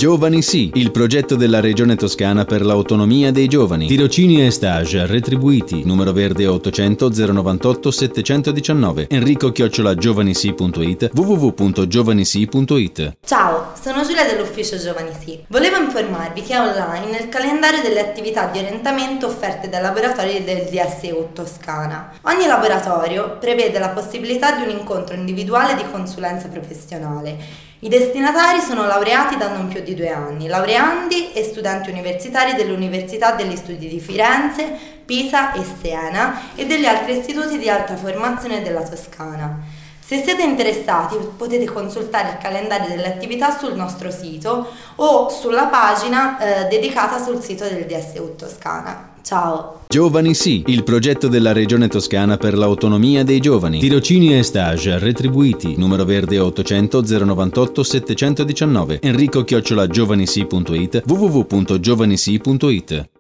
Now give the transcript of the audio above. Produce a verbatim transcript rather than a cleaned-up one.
Giovani Sì, il progetto della Regione Toscana per l'autonomia dei giovani. Tirocini e stage retribuiti. Numero verde ottocento zero novantotto settecentodiciannove. Enrico chiocciola giovanisi punto it. w w w punto giovanisi punto it. Ciao, sono Giulia dell'ufficio Giovani Sì. Volevo informarvi che è online il calendario delle attività di orientamento offerte dai laboratori del D S U Toscana. Ogni laboratorio prevede la possibilità di un incontro individuale di consulenza professionale. I destinatari sono laureati da non più di due anni, laureandi e studenti universitari dell'Università degli Studi di Firenze, Pisa e Siena e degli altri istituti di alta formazione della Toscana. Se siete interessati potete consultare il calendario delle attività sul nostro sito o sulla pagina eh, dedicata sul sito del D S U Toscana. Ciao! Giovani Sì, il progetto della Regione Toscana per l'autonomia dei giovani. Tirocini e stage retribuiti. Numero verde ottocento zero novantotto settecentodiciannove. Enrico chiocciola giovanisi punto it. w w w punto giovanisi punto it.